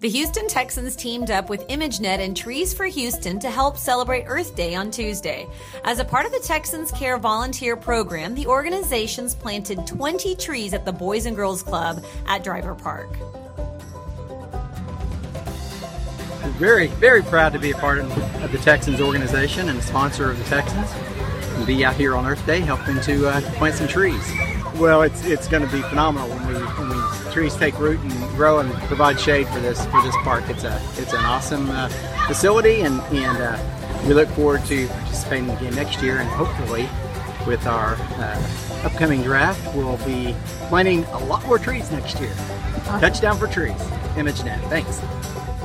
The Houston Texans teamed up with ImageNet and Trees for Houston to help celebrate Earth Day on Tuesday. As a part of the Texans Care volunteer program, the organizations planted 20 trees at the Boys and Girls Club at Driver Park. We're very, very proud to be a part of the Texans organization and a sponsor of the Texans, and be out here on Earth Day helping to plant some trees. Well, it's going to be phenomenal when these trees take root and grow and provide shade for this park. It's an awesome facility, and we look forward to participating again next year, and hopefully with our upcoming draft we'll be planting a lot more trees next year. Touchdown for trees. ImageNet. Thanks.